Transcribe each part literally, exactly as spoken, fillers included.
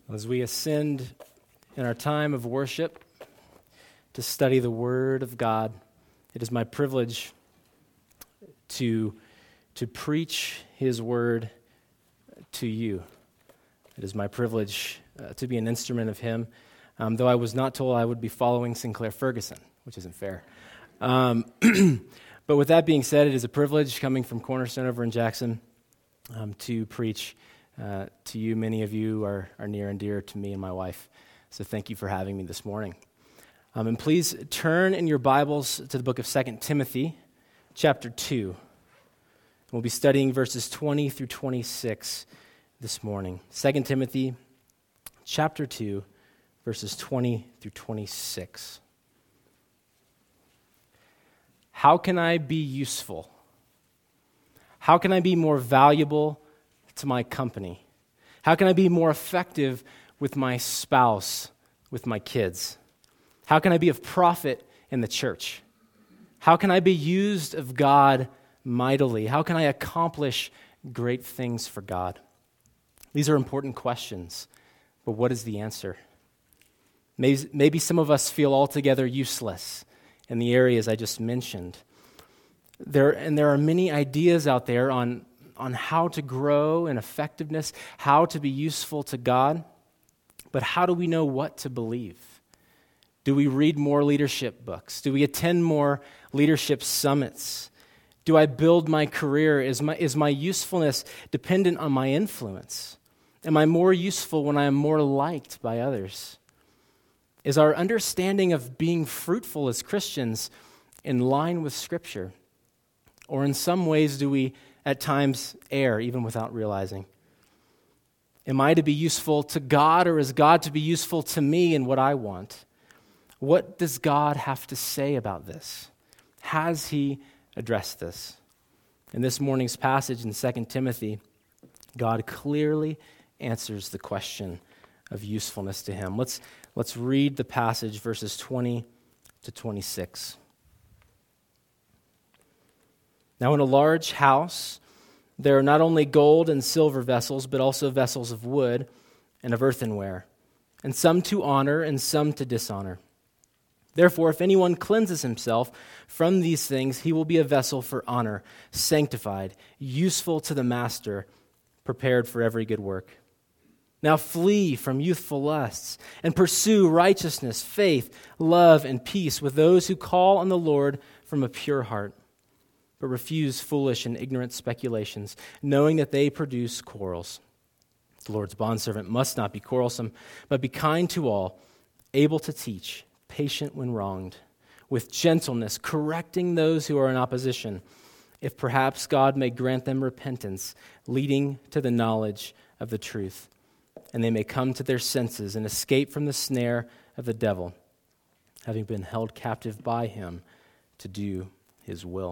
As we ascend in our time of worship to study the Word of God, it is my privilege to, to preach His Word to you. It is my privilege uh, to be an instrument of Him, um, though I was not told I would be following Sinclair Ferguson, which isn't fair. Um, but with that being said, it is a privilege coming from Cornerstone over in Jackson um, to preach Uh, to you. Many of you are, are near and dear to me and my wife, so thank you for having me this morning. Um, and please turn in your Bibles to the book of Second Timothy, chapter two. We'll be studying verses twenty through twenty-six this morning. Second Timothy, chapter two, verses twenty through twenty-six. How can I be useful? How can I be more valuable to my company? How can I be more effective with my spouse, with my kids? How can I be of profit in the church? How can I be used of God mightily? How can I accomplish great things for God? These are important questions, but what is the answer? Maybe, maybe some of us feel altogether useless in the areas I just mentioned. There, and there are many ideas out there on on how to grow in effectiveness, how to be useful to God, but how do we know what to believe? Do we read more leadership books? Do we attend more leadership summits? Do I build my career? Is my, is my usefulness dependent on my influence? Am I more useful when I am more liked by others? Is our understanding of being fruitful as Christians in line with Scripture? Or in some ways do we at times err, even without realizing? Am I to be useful to God, or is God to be useful to me and what I want? What does God have to say about this? Has He addressed this? In this morning's passage in Second Timothy, God clearly answers the question of usefulness to Him. Let's, let's read the passage, verses twenty to twenty-six. Now, in a large house, there are not only gold and silver vessels, but also vessels of wood and of earthenware, and some to honor and some to dishonor. Therefore, if anyone cleanses himself from these things, he will be a vessel for honor, sanctified, useful to the master, prepared for every good work. Now flee from youthful lusts and pursue righteousness, faith, love, and peace with those who call on the Lord from a pure heart, but refuse foolish and ignorant speculations, knowing that they produce quarrels. The Lord's bondservant must not be quarrelsome, but be kind to all, able to teach, patient when wronged, with gentleness, correcting those who are in opposition, if perhaps God may grant them repentance, leading to the knowledge of the truth, and they may come to their senses and escape from the snare of the devil, having been held captive by him to do his will.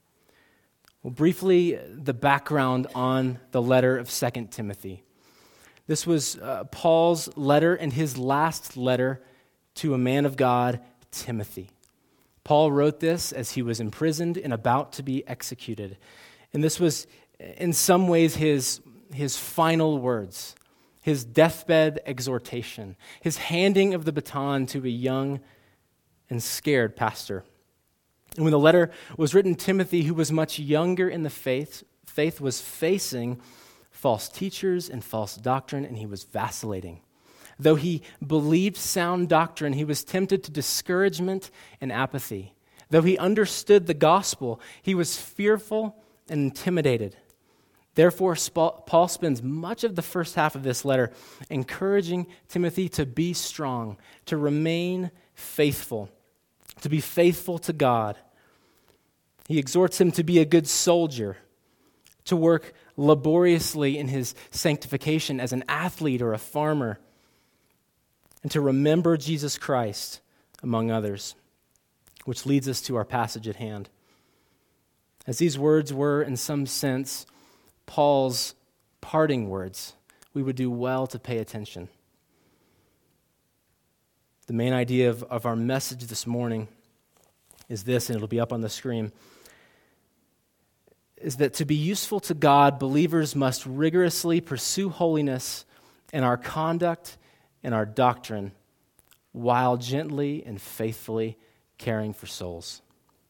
Well, briefly, the background on the letter of Second Timothy. This was uh, Paul's letter and his last letter to a man of God, Timothy. Paul wrote this as he was imprisoned and about to be executed. And this was, in some ways, his, his final words, his deathbed exhortation, his handing of the baton to a young and scared pastor. And when the letter was written, Timothy, who was much younger in the faith, faith was facing false teachers and false doctrine, and he was vacillating. Though he believed sound doctrine, he was tempted to discouragement and apathy. Though he understood the gospel, he was fearful and intimidated. Therefore, Paul spends much of the first half of this letter encouraging Timothy to be strong, to remain faithful, to be faithful to God. He exhorts him to be a good soldier, to work laboriously in his sanctification as an athlete or a farmer, and to remember Jesus Christ, among others, which leads us to our passage at hand. As these words were, in some sense, Paul's parting words, we would do well to pay attention. The main idea of, of our message this morning is this, and it'll be up on the screen, is that to be useful to God, believers must rigorously pursue holiness in our conduct and our doctrine, while gently and faithfully caring for souls.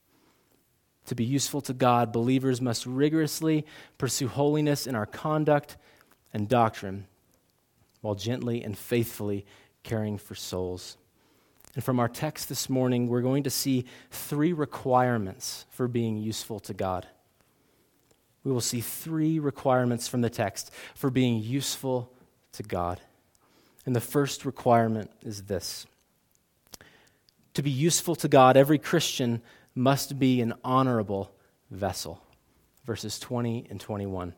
To be useful to God, believers must rigorously pursue holiness in our conduct and doctrine, while gently and faithfully caring for souls. And from our text this morning, we're going to see three requirements for being useful to God. We will see three requirements from the text for being useful to God. And the first requirement is this: to be useful to God, every Christian must be an honorable vessel. Verses twenty and twenty-one.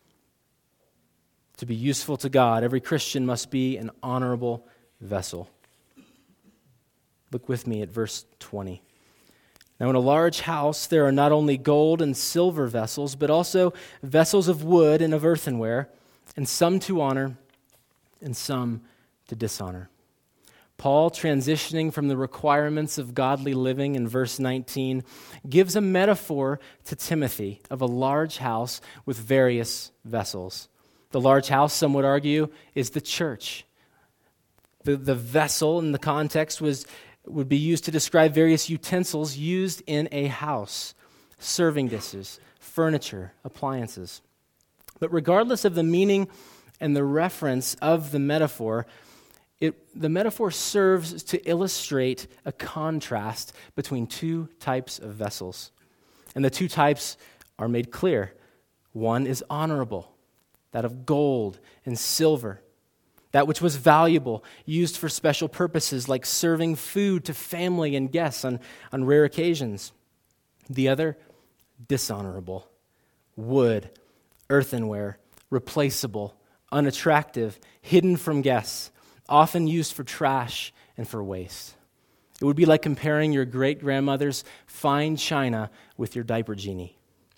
To be useful to God, every Christian must be an honorable vessel. Look with me at verse twenty. Now, in a large house, there are not only gold and silver vessels, but also vessels of wood and of earthenware, and some to honor and some to dishonor. Paul, transitioning from the requirements of godly living in verse nineteen, gives a metaphor to Timothy of a large house with various vessels. The large house, some would argue, is the church. The, the vessel in the context was would be used to describe various utensils used in a house, serving dishes, furniture, appliances. But regardless of the meaning and the reference of the metaphor, it, the metaphor serves to illustrate a contrast between two types of vessels. And the two types are made clear. One is honorable, that of gold and silver, that which was valuable, used for special purposes like serving food to family and guests on, on rare occasions. The other, dishonorable, wood, earthenware, replaceable, unattractive, hidden from guests, often used for trash and for waste. It would be like comparing your great-grandmother's fine china with your diaper genie.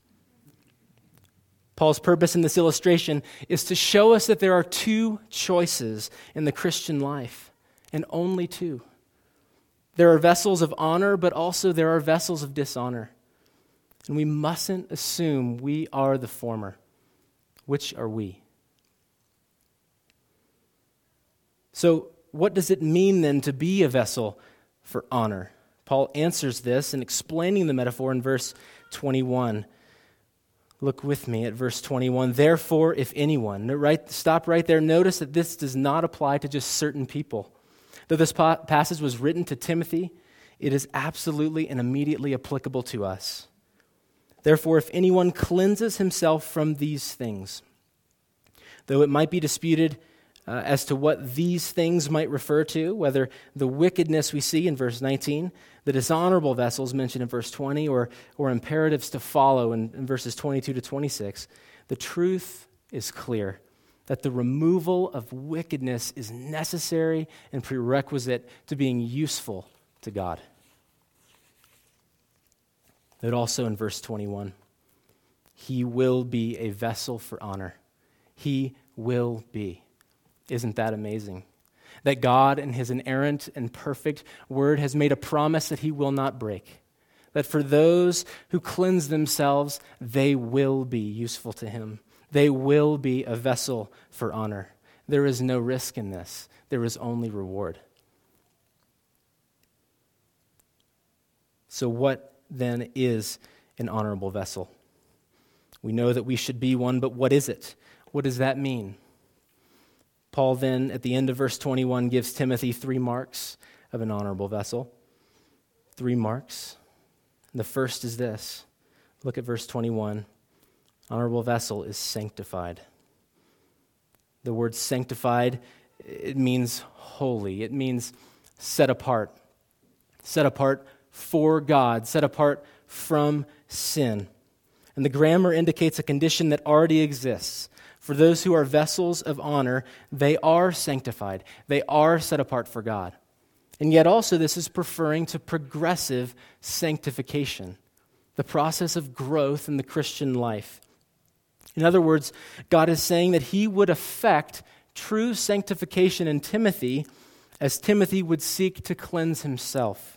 Paul's purpose in this illustration is to show us that there are two choices in the Christian life, and only two. There are vessels of honor, but also there are vessels of dishonor. And we mustn't assume we are the former. Which are we? So, what does it mean then to be a vessel for honor? Paul answers this in explaining the metaphor in verse twenty-one. Look with me at verse twenty-one. Therefore, if anyone, right, stop right there. Notice that this does not apply to just certain people. Though this pa- passage was written to Timothy, it is absolutely and immediately applicable to us. Therefore, if anyone cleanses himself from these things, though it might be disputed uh, as to what these things might refer to, whether the wickedness we see in verse nineteen, the dishonorable vessels mentioned in verse twenty, or, or imperatives to follow in, in verses twenty-two to twenty-six, the truth is clear that the removal of wickedness is necessary and prerequisite to being useful to God. But also in verse twenty-one, he will be a vessel for honor. He will be. Isn't that amazing? That God in his inerrant and perfect word has made a promise that he will not break. That for those who cleanse themselves, they will be useful to him. They will be a vessel for honor. There is no risk in this. There is only reward. So what then is an honorable vessel? We know that we should be one, but what is it? What does that mean? Paul then, at the end of verse twenty-one, gives Timothy three marks of an honorable vessel. Three marks. And the first is this. Look at verse twenty-one. Honorable vessel is sanctified. The word sanctified, it means holy. It means set apart. Set apart for God. Set apart from sin. And the grammar indicates a condition that already exists. For those who are vessels of honor, they are sanctified. They are set apart for God. And yet also this is referring to progressive sanctification, the process of growth in the Christian life. In other words, God is saying that he would effect true sanctification in Timothy as Timothy would seek to cleanse himself.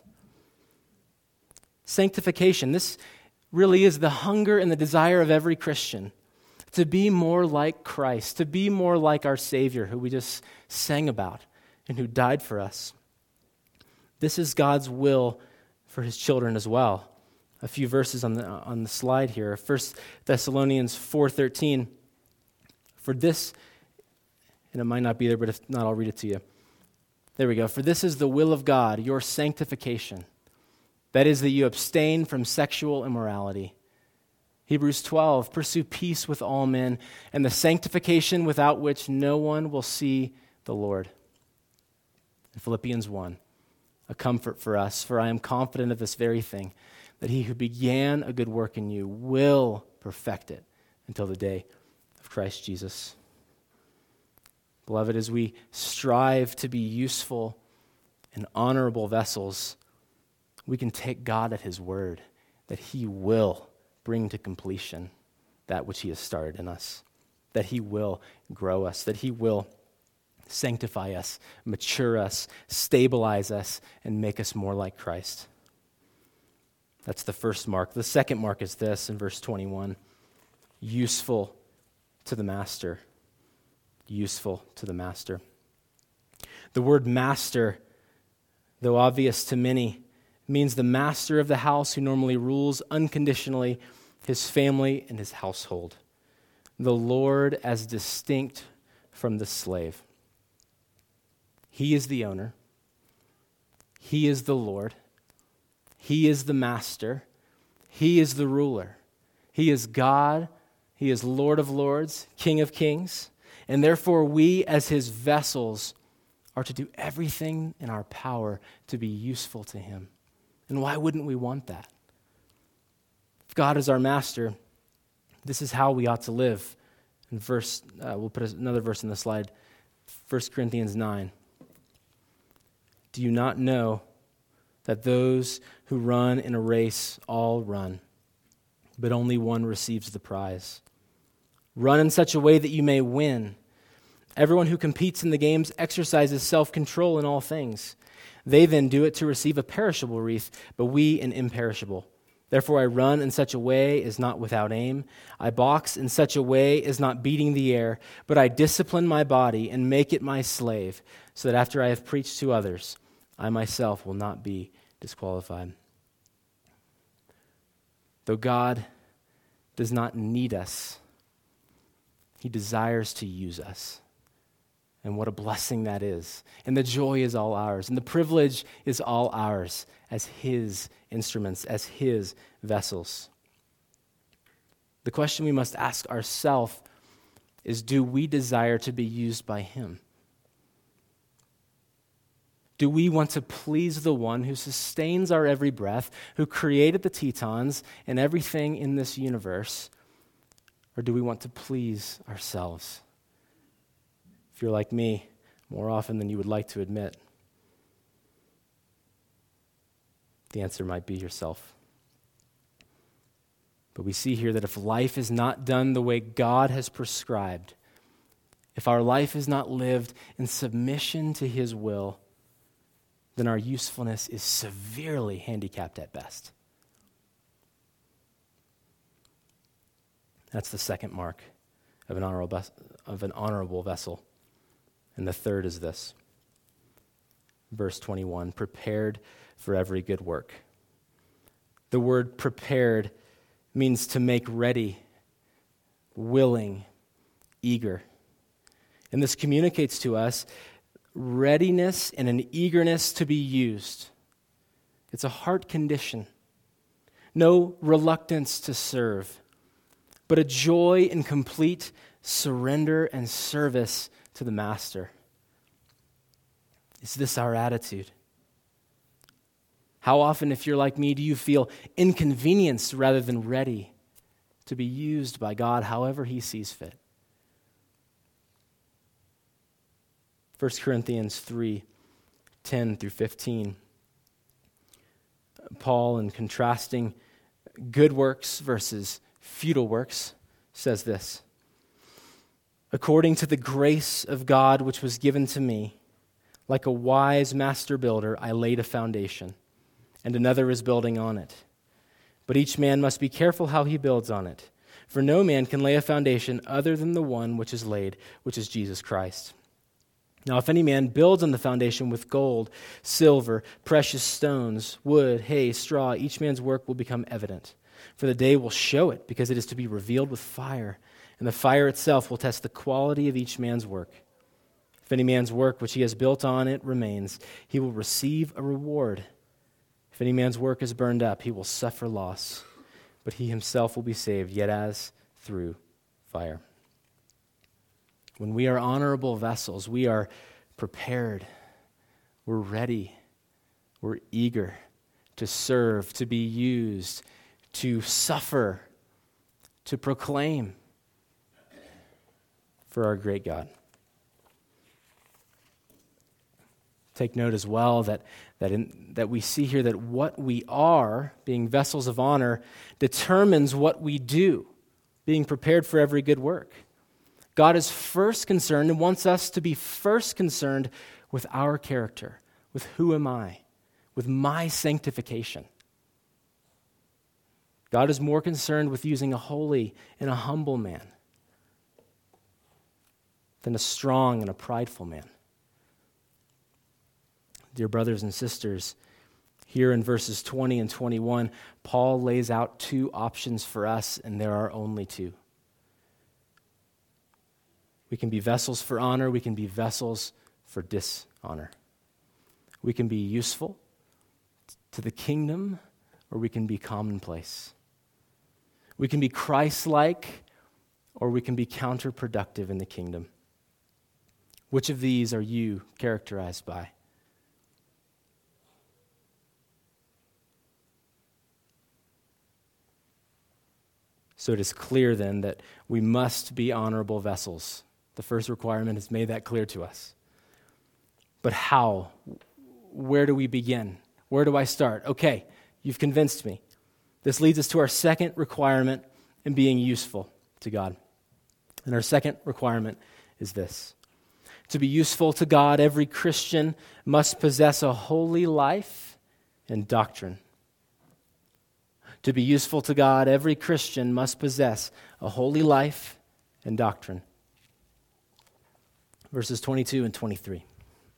Sanctification, this really is the hunger and the desire of every Christian, to be more like Christ, to be more like our Savior who we just sang about and who died for us. This is God's will for his children as well. A few verses on the on the slide here. First Thessalonians four thirteen. For this, and it might not be there, but if not, I'll read it to you. There we go. For this is the will of God, your sanctification. That is, that you abstain from sexual immorality. Hebrews twelve, pursue peace with all men, and the sanctification without which no one will see the Lord. And Philippians one, a comfort for us, for I am confident of this very thing, that he who began a good work in you will perfect it until the day of Christ Jesus. Beloved, as we strive to be useful and honorable vessels, we can take God at his word that he will bring to completion that which he has started in us, that he will grow us, that he will sanctify us, mature us, stabilize us, and make us more like Christ. That's the first mark. The second mark is this in verse twenty-one, useful to the master. Useful to the master. The word master, though obvious to many, means the master of the house who normally rules unconditionally his family and his household. The Lord as distinct from the slave. He is the owner. He is the Lord. He is the master. He is the ruler. He is God. He is Lord of lords, King of kings. And therefore we as his vessels are to do everything in our power to be useful to him. And why wouldn't we want that? If God is our master, this is how we ought to live. In verse, uh, we'll put another verse in the slide, First Corinthians nine. Do you not know that those who run in a race all run, but only one receives the prize? Run in such a way that you may win. Everyone who competes in the games exercises self-control in all things. They then do it to receive a perishable wreath, but we an imperishable. Therefore I run in such a way as not without aim. I box in such a way as not beating the air, but I discipline my body and make it my slave, so that after I have preached to others, I myself will not be disqualified. Though God does not need us, he desires to use us. And what a blessing that is. And the joy is all ours. And the privilege is all ours as his instruments, as his vessels. The question we must ask ourselves is, do we desire to be used by him? Do we want to please the one who sustains our every breath, who created the Tetons and everything in this universe? Or do we want to please ourselves? If you're like me, more often than you would like to admit, the answer might be yourself. But we see here that if life is not done the way God has prescribed, if our life is not lived in submission to his will, then our usefulness is severely handicapped at best. That's the second mark of an honorable, of an honorable vessel. And the third is this. Verse twenty-one, prepared for every good work. The word prepared means to make ready, willing, eager. And this communicates to us readiness and an eagerness to be used. It's a heart condition. No reluctance to serve, but a joy in complete surrender and service to the master. Is this our attitude? How often, if you're like me, do you feel inconvenienced rather than ready to be used by God however he sees fit? First Corinthians three, ten through fifteen. Paul, in contrasting good works versus futile works, says this. According to the grace of God which was given to me, like a wise master builder, I laid a foundation, and another is building on it. But each man must be careful how he builds on it. For no man can lay a foundation other than the one which is laid, which is Jesus Christ. Now, if any man builds on the foundation with gold, silver, precious stones, wood, hay, straw, each man's work will become evident. For the day will show it, because it is to be revealed with fire, and the fire itself will test the quality of each man's work. If any man's work which he has built on it remains, he will receive a reward. If any man's work is burned up, he will suffer loss, but he himself will be saved, yet as through fire. When we are honorable vessels, we are prepared, we're ready, we're eager to serve, to be used, to suffer, to proclaim for our great God. Take note as well that that in, that we see here that what we are, being vessels of honor, determines what we do, being prepared for every good work. God is first concerned and wants us to be first concerned with our character, with who am I, with my sanctification. God is more concerned with using a holy and a humble man than a strong and a prideful man. Dear brothers and sisters, here in verses twenty and twenty-one, Paul lays out two options for us, and there are only two. We can be vessels for honor, we can be vessels for dishonor. We can be useful to the kingdom, or we can be commonplace. We can be Christ-like, or we can be counterproductive in the kingdom. Which of these are you characterized by? So it is clear then that we must be honorable vessels. The first requirement has made that clear to us. But how? Where do we begin? Where do I start? Okay, you've convinced me. This leads us to our second requirement in being useful to God. And our second requirement is this. To be useful to God, every Christian must possess a holy life and doctrine. To be useful to God, every Christian must possess a holy life and doctrine. Verses twenty-two and twenty-three.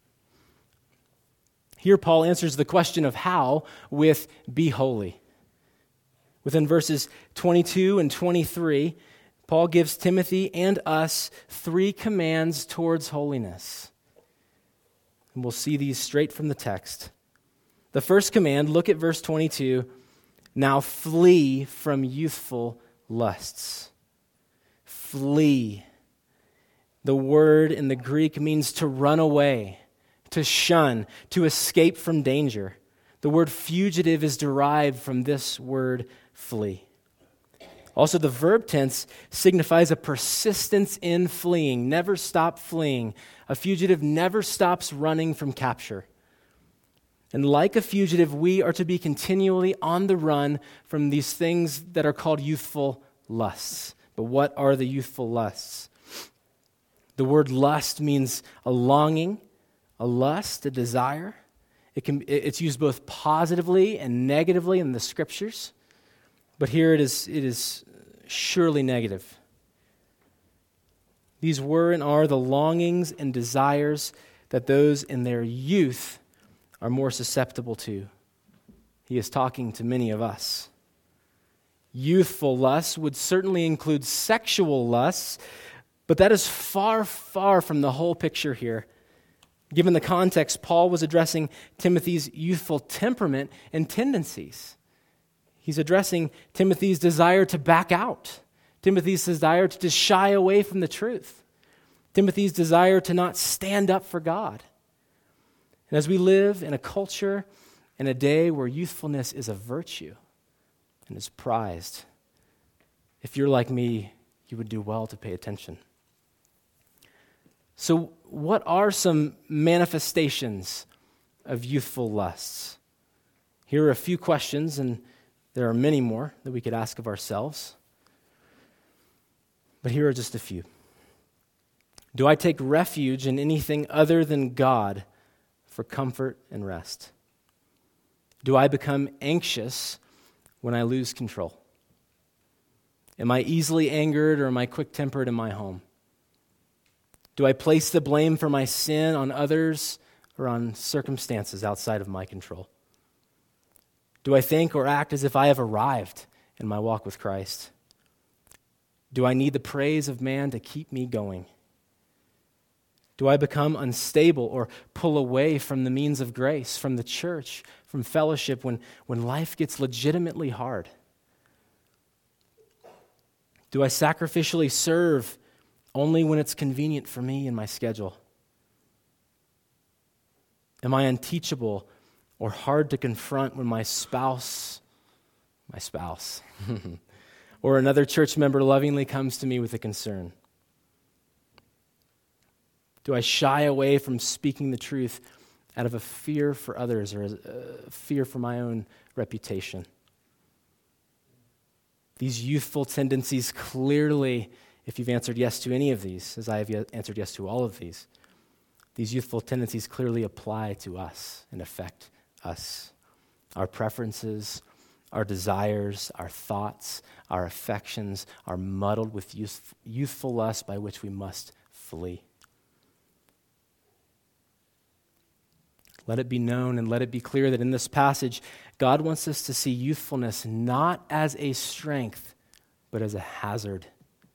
Here Paul answers the question of how with be holy. Within verses twenty-two and twenty-three, Paul gives Timothy and us three commands towards holiness. And we'll see these straight from the text. The first command, look at verse twenty-two. Now flee from youthful lusts. Flee. The word in the Greek means to run away, to shun, to escape from danger. The word fugitive is derived from this word flee. Also, the verb tense signifies a persistence in fleeing. Never stop fleeing. A fugitive never stops running from capture. And like a fugitive, we are to be continually on the run from these things that are called youthful lusts. But what are the youthful lusts? The word lust means a longing, a lust, a desire. It can, it's used both positively and negatively in the scriptures. But here it is, it is surely negative. These were and are the longings and desires that those in their youth are more susceptible to. He is talking to many of us. Youthful lusts would certainly include sexual lusts, but that is far, far from the whole picture here. Given the context, Paul was addressing Timothy's youthful temperament and tendencies. He's addressing Timothy's desire to back out, Timothy's desire to just shy away from the truth, Timothy's desire to not stand up for God. And as we live in a culture and a day where youthfulness is a virtue and is prized, if you're like me, you would do well to pay attention. So, what are some manifestations of youthful lusts? Here are a few questions, and there are many more that we could ask of ourselves. But here are just a few. Do I take refuge in anything other than God for comfort and rest? Do I become anxious when I lose control? Am I easily angered or am I quick-tempered in my home? Do I place the blame for my sin on others or on circumstances outside of my control? Do I think or act as if I have arrived in my walk with Christ? Do I need the praise of man to keep me going? Do I become unstable or pull away from the means of grace, from the church, from fellowship when, when life gets legitimately hard? Do I sacrificially serve only when it's convenient for me and my schedule? Am I unteachable or hard to confront when my spouse, my spouse, or another church member lovingly comes to me with a concern? Do I shy away from speaking the truth out of a fear for others or a fear for my own reputation? These youthful tendencies clearly, if you've answered yes to any of these, as I have answered yes to all of these, these youthful tendencies clearly apply to us and affect us. Our preferences, our desires, our thoughts, our affections are muddled with youth, youthful lust by which we must flee. Let it be known and let it be clear that in this passage, God wants us to see youthfulness not as a strength, but as a hazard.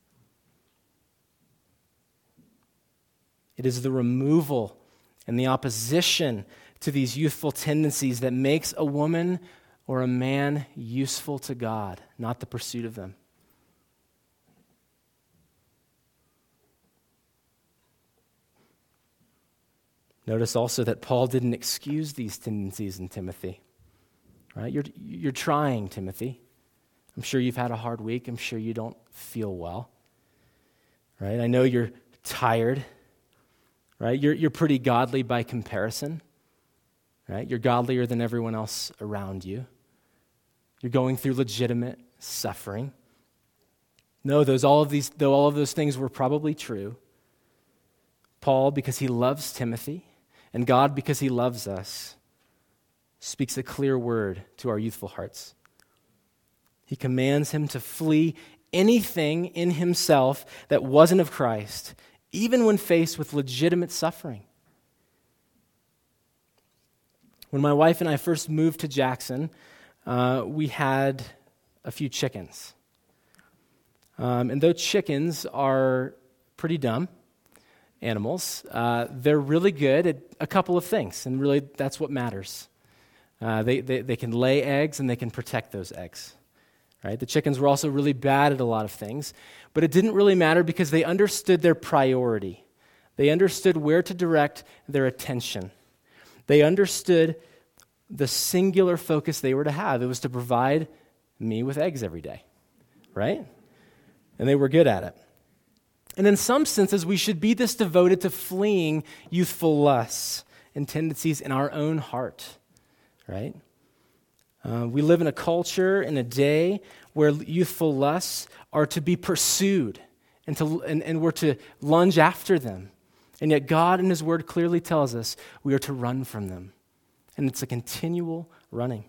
It is the removal and the opposition to these youthful tendencies that makes a woman or a man useful to God, not the pursuit of them. Notice also that Paul didn't excuse these tendencies in Timothy. Right? You're, you're trying, Timothy. I'm sure you've had a hard week. I'm sure you don't feel well. Right? I know you're tired. Right? You're, you're pretty godly by comparison. Right? You're godlier than everyone else around you. You're going through legitimate suffering. No, those all of these, though all of those things were probably true, Paul, because he loves Timothy, and God, because he loves us, speaks a clear word to our youthful hearts. He commands him to flee anything in himself that wasn't of Christ, even when faced with legitimate suffering. When my wife and I first moved to Jackson, uh, we had a few chickens. Um, and though chickens are pretty dumb animals, uh, they're really good at a couple of things, and really that's what matters. Uh, they, they they can lay eggs and they can protect those eggs. Right? The chickens were also really bad at a lot of things, but it didn't really matter because they understood their priority. They understood where to direct their attention. They understood the singular focus they were to have. It was to provide me with eggs every day, right? And they were good at it. And in some senses, we should be this devoted to fleeing youthful lusts and tendencies in our own heart, right? Uh, we live in a culture, in a day, where youthful lusts are to be pursued and, to, and, and we're to lunge after them. And yet God in his word clearly tells us we are to run from them. And it's a continual running.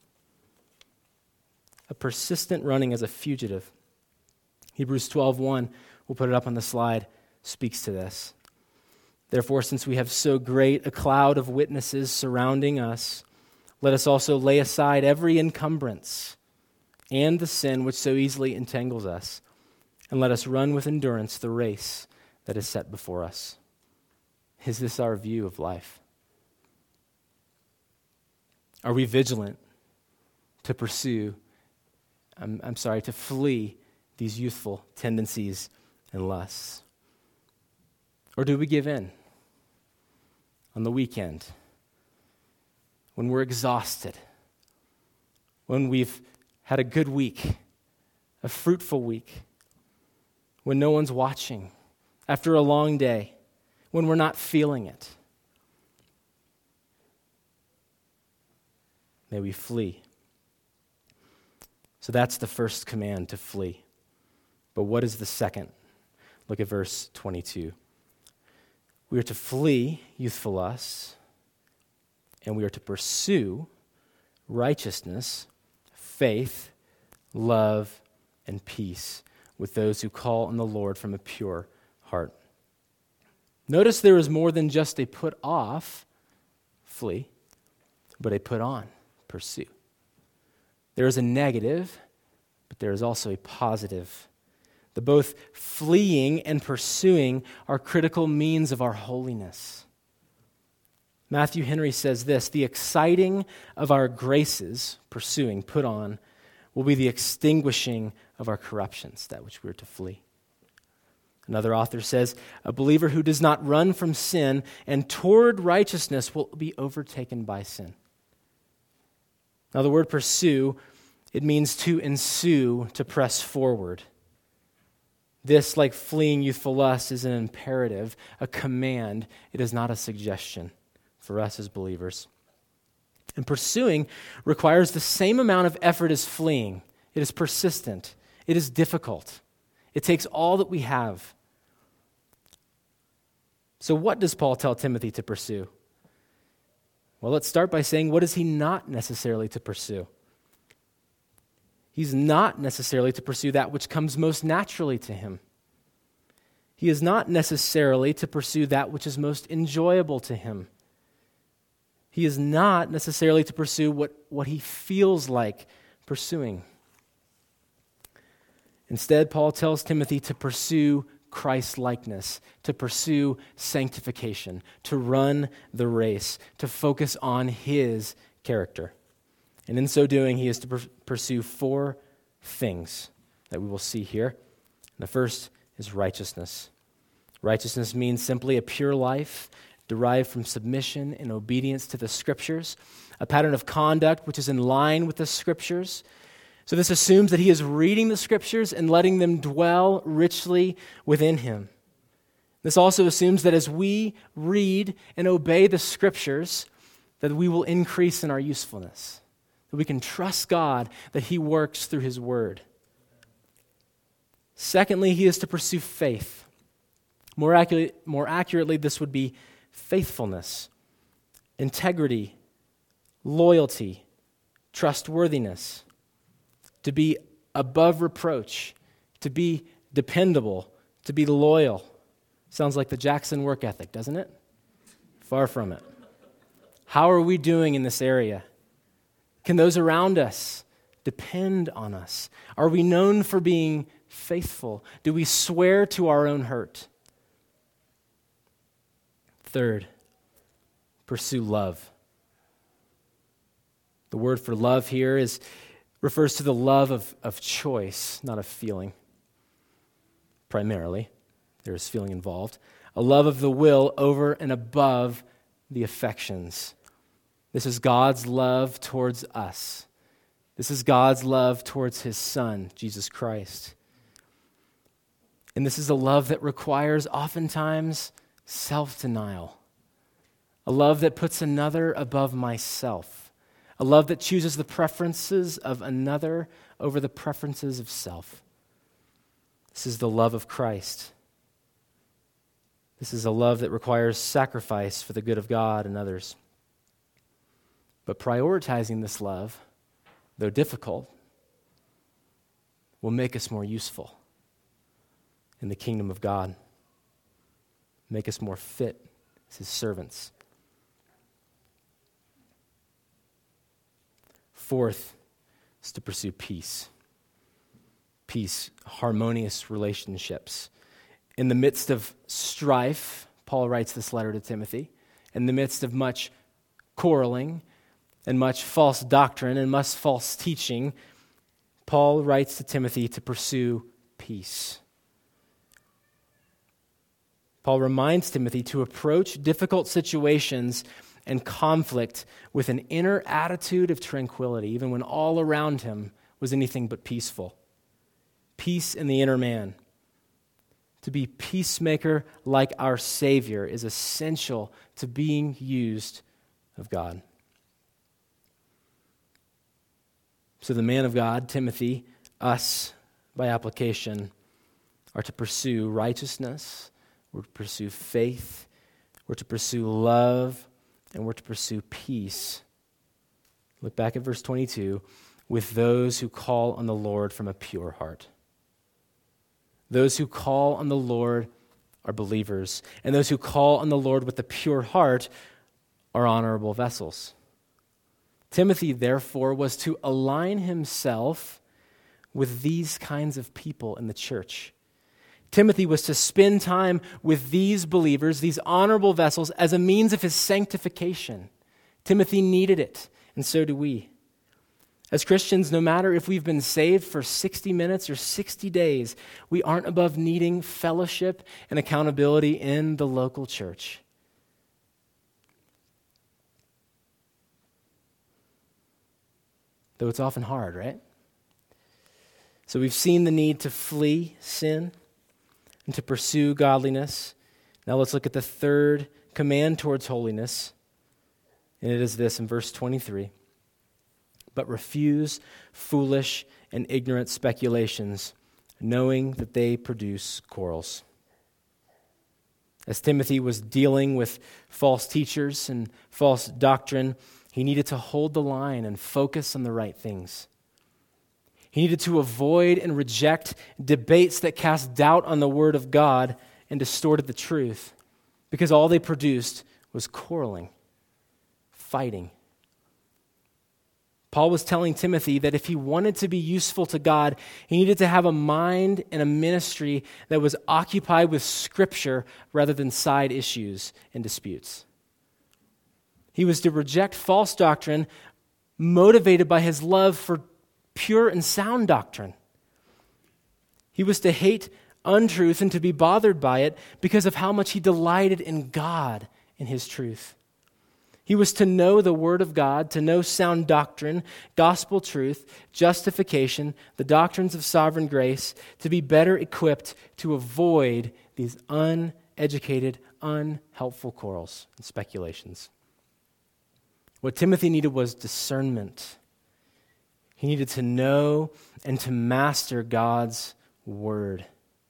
A persistent running as a fugitive. Hebrews twelve one, we'll put it up on the slide, speaks to this. Therefore, since we have so great a cloud of witnesses surrounding us, let us also lay aside every encumbrance and the sin which so easily entangles us, and let us run with endurance the race that is set before us. Is this our view of life? Are we vigilant to pursue, I'm, I'm sorry, to flee these youthful tendencies and lusts? Or do we give in on the weekend when we're exhausted, when we've had a good week, a fruitful week, when no one's watching, after a long day, when we're not feeling it? May we flee. So that's the first command, to flee. But what is the second? Look at verse twenty-two. We are to flee youthful lusts, and we are to pursue righteousness, faith, love, and peace with those who call on the Lord from a pure heart. Notice there is more than just a put off, flee, but a put on, pursue. There is a negative, but there is also a positive. The both fleeing and pursuing are critical means of our holiness. Matthew Henry says this: the exciting of our graces, pursuing, put on, will be the extinguishing of our corruptions, that which we are to flee. Another author says, a believer who does not run from sin and toward righteousness will be overtaken by sin. Now the word pursue, it means to ensue, to press forward. This, like fleeing youthful lust, is an imperative, a command. It is not a suggestion for us as believers. And pursuing requires the same amount of effort as fleeing. It is persistent. It is difficult. It takes all that we have. So what does Paul tell Timothy to pursue? Well, let's start by saying, what is he not necessarily to pursue? He's not necessarily to pursue that which comes most naturally to him. He is not necessarily to pursue that which is most enjoyable to him. He is not necessarily to pursue what, what he feels like pursuing. Instead, Paul tells Timothy to pursue Christ-likeness, to pursue sanctification, to run the race, to focus on his character. And in so doing, he is to pr- pursue four things that we will see here. The first is righteousness. Righteousness means simply a pure life derived from submission and obedience to the Scriptures, a pattern of conduct which is in line with the Scriptures. So this assumes that he is reading the Scriptures and letting them dwell richly within him. This also assumes that as we read and obey the Scriptures, that we will increase in our usefulness, that we can trust God that he works through his word. Secondly, he is to pursue faith. More accurately, more accurately, this would be faithfulness, integrity, loyalty, trustworthiness, to be above reproach, to be dependable, to be loyal. Sounds like the Jackson work ethic, doesn't it? Far from it. How are we doing in this area? Can those around us depend on us? Are we known for being faithful? Do we swear to our own hurt? Third, pursue love. The word for love here is refers to the love of, of choice, not of feeling. Primarily, there is feeling involved. A love of the will over and above the affections. This is God's love towards us. This is God's love towards his Son, Jesus Christ. And this is a love that requires oftentimes self-denial. A love that puts another above myself. A love that chooses the preferences of another over the preferences of self. This is the love of Christ. This is a love that requires sacrifice for the good of God and others. But prioritizing this love, though difficult, will make us more useful in the kingdom of God, make us more fit as his servants. Fourth is to pursue peace. Peace, harmonious relationships. In the midst of strife, Paul writes this letter to Timothy, in the midst of much quarreling and much false doctrine and much false teaching, Paul writes to Timothy to pursue peace. Paul reminds Timothy to approach difficult situations and conflict with an inner attitude of tranquility, even when all around him was anything but peaceful. Peace in the inner man. To be peacemaker like our Savior is essential to being used of God. So the man of God, Timothy, us, by application, are to pursue righteousness, we're to pursue faith, we're to pursue love, and we're to pursue peace. Look back at verse twenty-two. with those who call on the Lord from a pure heart. Those who call on the Lord are believers, and those who call on the Lord with a pure heart are honorable vessels. Timothy, therefore, was to align himself with these kinds of people in the church. Timothy was to spend time with these believers, these honorable vessels, as a means of his sanctification. Timothy needed it, and so do we. As Christians, no matter if we've been saved for sixty minutes or sixty days, we aren't above needing fellowship and accountability in the local church. Though it's often hard, right? So we've seen the need to flee sin and to pursue godliness. Now let's look at the third command towards holiness. And it is this in verse twenty-three. But refuse foolish and ignorant speculations, knowing that they produce quarrels. As Timothy was dealing with false teachers and false doctrine, he needed to hold the line and focus on the right things. He needed to avoid and reject debates that cast doubt on the Word of God and distorted the truth, because all they produced was quarreling, fighting. Paul was telling Timothy that if he wanted to be useful to God, he needed to have a mind and a ministry that was occupied with Scripture rather than side issues and disputes. He was to reject false doctrine motivated by his love for pure and sound doctrine. He was to hate untruth and to be bothered by it because of how much he delighted in God and his truth. He was to know the Word of God, to know sound doctrine, gospel truth, justification, the doctrines of sovereign grace, to be better equipped to avoid these uneducated, unhelpful quarrels and speculations. What Timothy needed was discernment. He needed to know and to master God's Word.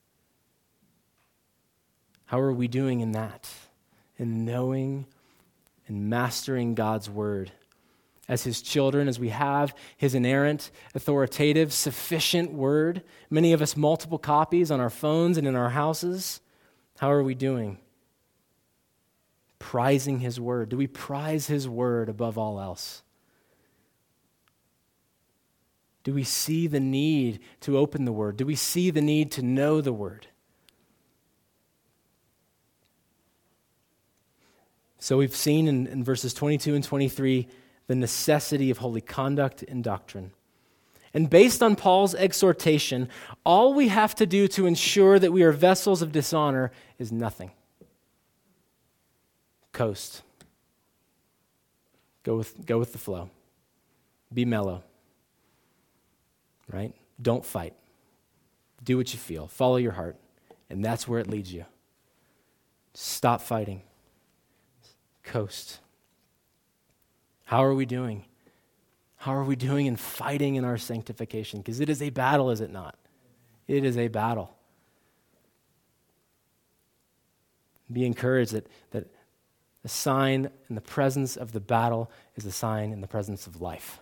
How are we doing in that? In knowing and mastering God's Word. As His children, as we have His inerrant, authoritative, sufficient Word, many of us multiple copies on our phones and in our houses, how are we doing? Prizing His Word. Do we prize His Word above all else? Do we see the need to open the Word? Do we see the need to know the Word? So we've seen in, in verses twenty-two and twenty-three the necessity of holy conduct and doctrine. And based on Paul's exhortation, all we have to do to ensure that we are vessels of dishonor is nothing. Coast. Go with, go with the flow. Be mellow. Right? Don't fight. Do what you feel. Follow your heart. And that's where it leads you. Stop fighting. Coast. How are we doing? How are we doing in fighting in our sanctification? Because it is a battle, is it not? It is a battle. Be encouraged that, that the sign in the presence of the battle is a sign in the presence of life.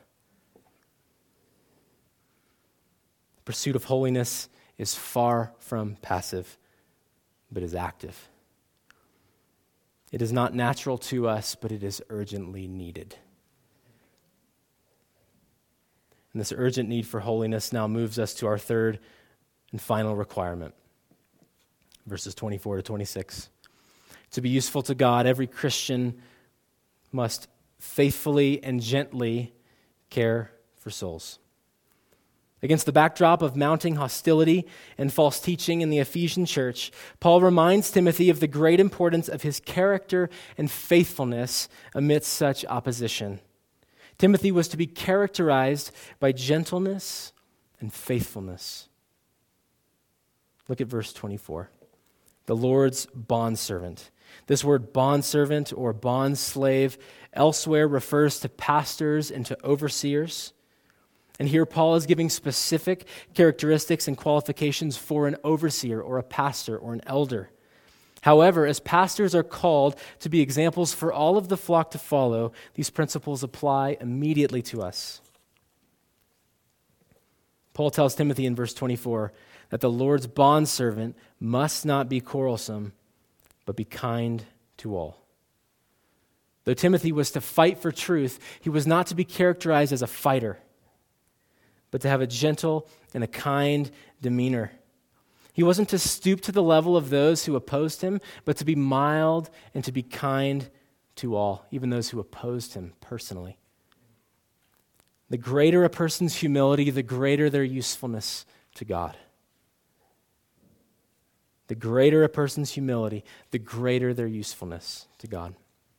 The pursuit of holiness is far from passive, but is active. It is not natural to us, but it is urgently needed. And this urgent need for holiness now moves us to our third and final requirement. Verses twenty-four to twenty-six. To be useful to God, every Christian must faithfully and gently care for souls. Against the backdrop of mounting hostility and false teaching in the Ephesian church, Paul reminds Timothy of the great importance of his character and faithfulness amidst such opposition. Timothy was to be characterized by gentleness and faithfulness. Look at verse twenty-four. The Lord's bondservant. This word bondservant or bondslave elsewhere refers to pastors and to overseers. And here Paul is giving specific characteristics and qualifications for an overseer or a pastor or an elder. However, as pastors are called to be examples for all of the flock to follow, these principles apply immediately to us. Paul tells Timothy in verse twenty-four that the Lord's bondservant must not be quarrelsome, but be kind to all. Though Timothy was to fight for truth, he was not to be characterized as a fighter, but to have a gentle and a kind demeanor. He wasn't to stoop to the level of those who opposed him, but to be mild and to be kind to all, even those who opposed him personally. The greater a person's humility, the greater their usefulness to God. The greater a person's humility, the greater their usefulness to God.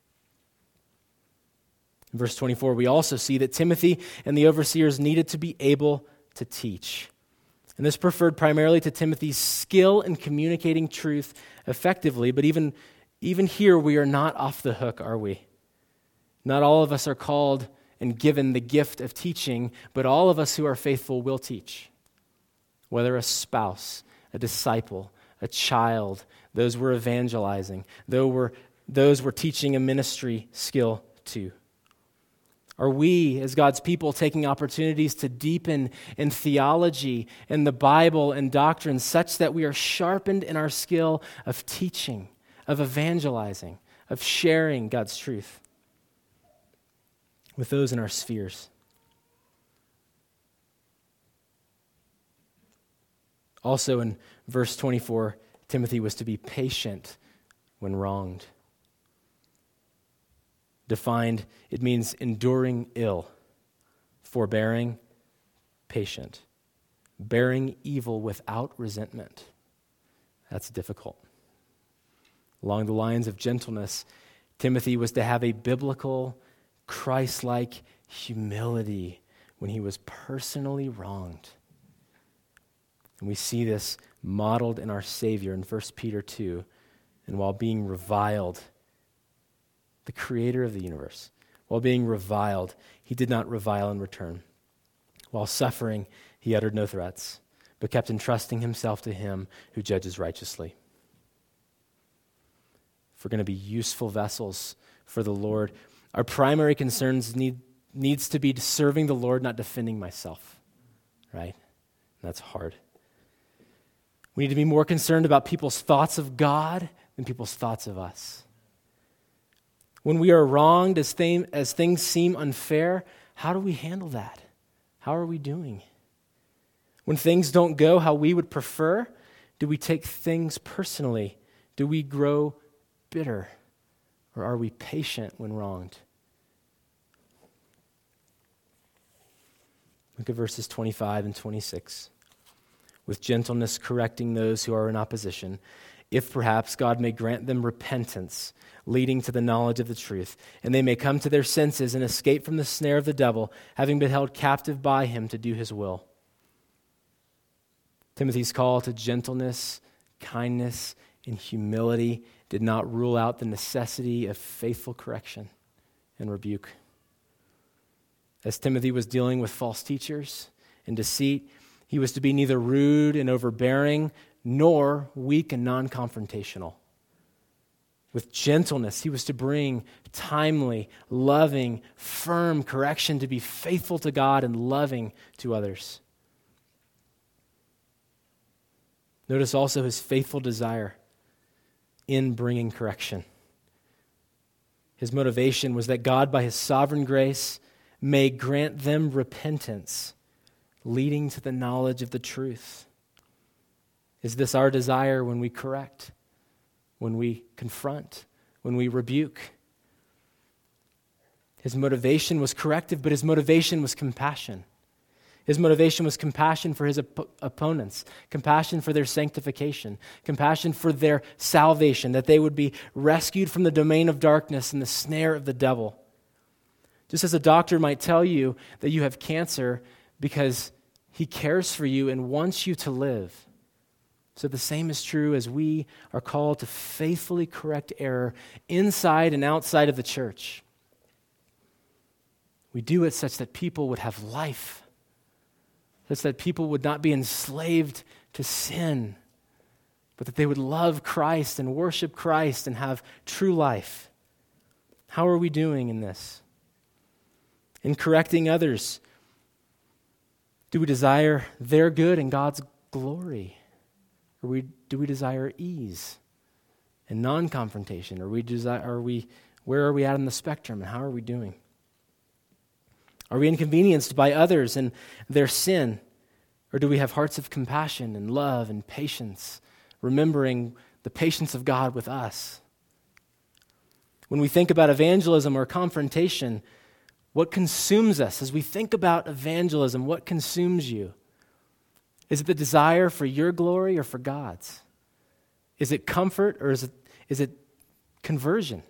In verse twenty-four, we also see that Timothy and the overseers needed to be able to teach. And this referred primarily to Timothy's skill in communicating truth effectively, but even, even here we are not off the hook, are we? Not all of us are called and given the gift of teaching, but all of us who are faithful will teach. Whether a spouse, a disciple, a child, those we're evangelizing, though we're, those we're teaching a ministry skill to. Are we, as God's people, taking opportunities to deepen in theology and the Bible and doctrine such that we are sharpened in our skill of teaching, of evangelizing, of sharing God's truth with those in our spheres? Also in verse twenty-four, Timothy was to be patient when wronged. Defined, it means enduring ill, forbearing, patient, bearing evil without resentment. That's difficult. Along the lines of gentleness, Timothy was to have a biblical, Christ-like humility when he was personally wronged. And we see this modeled in our Savior in First Peter two, and while being reviled, the creator of the universe, while being reviled, he did not revile in return. While suffering, he uttered no threats, but kept entrusting himself to him who judges righteously. If we're going to be useful vessels for the Lord, our primary concerns need needs to be serving the Lord, not defending myself, right? And that's hard. We need to be more concerned about people's thoughts of God than people's thoughts of us. When we are wronged, as, th- as things seem unfair, how do we handle that? How are we doing? When things don't go how we would prefer, do we take things personally? Do we grow bitter? Or are we patient when wronged? Look at verses twenty-five and twenty-six. With gentleness correcting those who are in opposition, if perhaps God may grant them repentance, leading to the knowledge of the truth, and they may come to their senses and escape from the snare of the devil, having been held captive by him to do his will. Timothy's call to gentleness, kindness, and humility did not rule out the necessity of faithful correction and rebuke. As Timothy was dealing with false teachers and deceit, he was to be neither rude and overbearing, nor weak and non-confrontational. With gentleness, he was to bring timely, loving, firm correction, to be faithful to God and loving to others. Notice also his faithful desire in bringing correction. His motivation was that God, by his sovereign grace, may grant them repentance, leading to the knowledge of the truth. Is this our desire when we correct, when we confront, when we rebuke? His motivation was corrective, but his motivation was compassion. His motivation was compassion for his op- opponents, compassion for their sanctification, compassion for their salvation, that they would be rescued from the domain of darkness and the snare of the devil. Just as a doctor might tell you that you have cancer because he cares for you and wants you to live, so the same is true as we are called to faithfully correct error inside and outside of the church. We do it such that people would have life, such that people would not be enslaved to sin, but that they would love Christ and worship Christ and have true life. How are we doing in this? In correcting others, Do we desire their good and God's glory? Or we, do we desire ease and non-confrontation? Or we desire, are we, where are we at in the spectrum, and how are we doing? Are we inconvenienced by others and their sin? Or do we have hearts of compassion and love and patience, remembering the patience of God with us? When we think about evangelism or confrontation, what consumes us? As we think about evangelism, what consumes you? Is it the desire for your glory or for God's? Is it comfort or is it, is it conversion?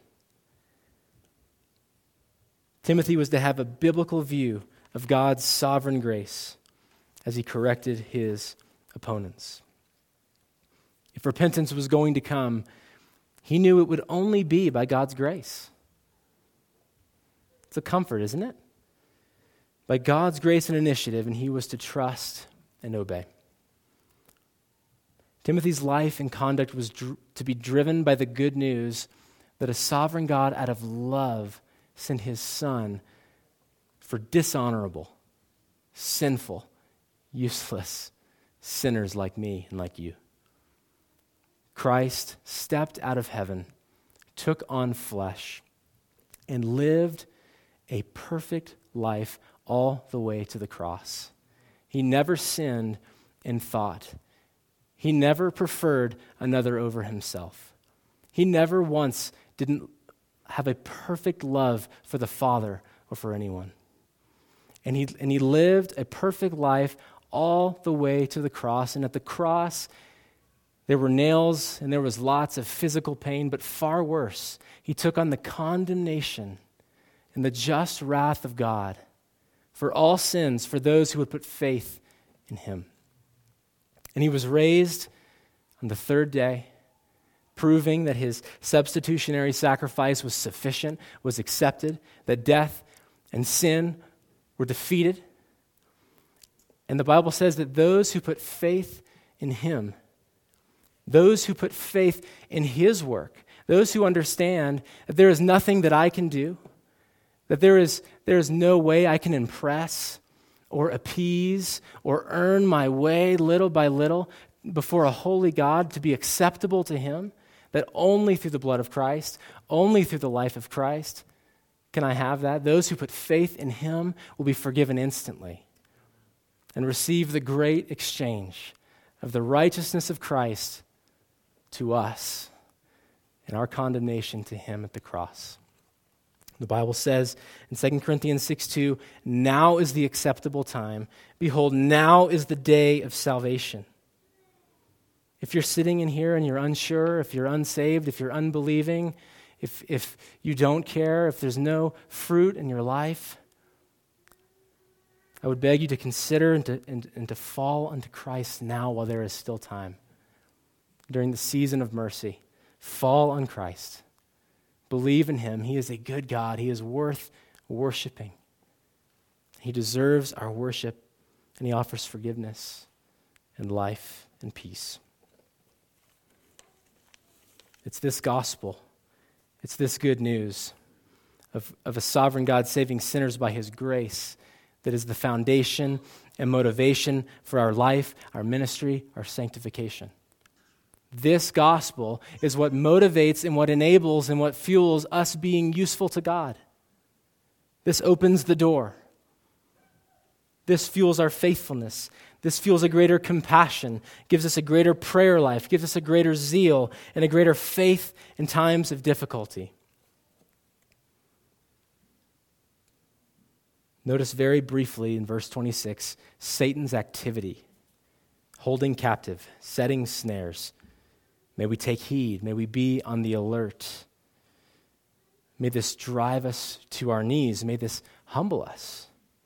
Timothy was to have a biblical view of God's sovereign grace as he corrected his opponents. If repentance was going to come, he knew it would only be by God's grace. It's a comfort, isn't it? By God's grace and initiative, and he was to trust and obey. Timothy's life and conduct was dr- to be driven by the good news that a sovereign God, out of love, sent his Son for dishonorable, sinful, useless sinners like me and like you. Christ stepped out of heaven, took on flesh, and lived a perfect life all the way to the cross. He never sinned in thought. He never preferred another over himself. He never once didn't have a perfect love for the Father or for anyone. And he, and he lived a perfect life all the way to the cross. And at the cross, there were nails and there was lots of physical pain, but far worse, he took on the condemnation and the just wrath of God for all sins, for those who would put faith in him. And he was raised on the third day, proving that his substitutionary sacrifice was sufficient, was accepted, that death and sin were defeated. And the Bible says that those who put faith in him, those who put faith in his work, those who understand that there is nothing that I can do, that there is, there is no way I can impress or appease or earn my way little by little before a holy God to be acceptable to him, that only through the blood of Christ, only through the life of Christ can I have that. Those who put faith in him will be forgiven instantly and receive the great exchange of the righteousness of Christ to us and our condemnation to him at the cross. The Bible says in Second Corinthians six two, now is the acceptable time. Behold, now is the day of salvation. If you're sitting in here and you're unsure, if you're unsaved, if you're unbelieving, if, if you don't care, if there's no fruit in your life, I would beg you to consider and to, and, and to fall unto Christ now while there is still time. During the season of mercy, fall on Christ. Believe in him. He is a good God. He is worth worshiping. He deserves our worship, and he offers forgiveness and life and peace. It's this gospel, it's this good news of, of a sovereign God saving sinners by his grace that is the foundation and motivation for our life, our ministry, our sanctification. This gospel is what motivates and what enables and what fuels us being useful to God. This opens the door. This fuels our faithfulness. This fuels a greater compassion, gives us a greater prayer life, gives us a greater zeal, and a greater faith in times of difficulty. Notice very briefly in verse twenty-six, Satan's activity, holding captive, setting snares. May we take heed. May we be on the alert. May this drive us to our knees. May this humble us.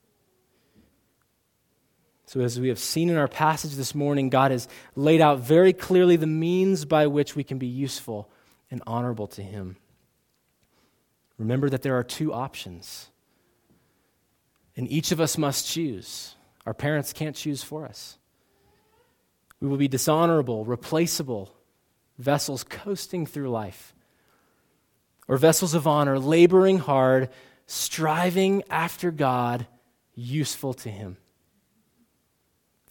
So as we have seen in our passage this morning, God has laid out very clearly the means by which we can be useful and honorable to him. Remember that there are two options, and each of us must choose. Our parents can't choose for us. We will be dishonorable, replaceable vessels coasting through life, or vessels of honor, laboring hard, striving after God, useful to him.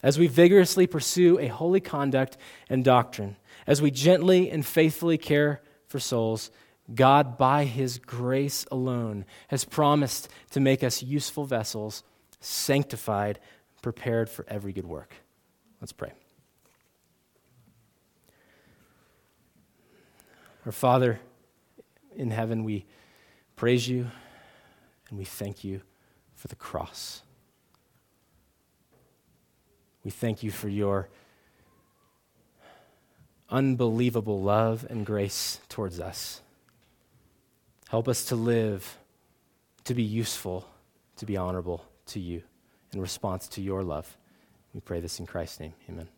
as we vigorously pursue a holy conduct and doctrine, as we gently and faithfully care for souls, God, by his grace alone, has promised to make us useful vessels, sanctified, prepared for every good work. Let's pray. Our Father in heaven, we praise you and we thank you for the cross. We thank you for your unbelievable love and grace towards us. Help us to live, to be useful, to be honorable to you in response to your love. We pray this in Christ's name. Amen.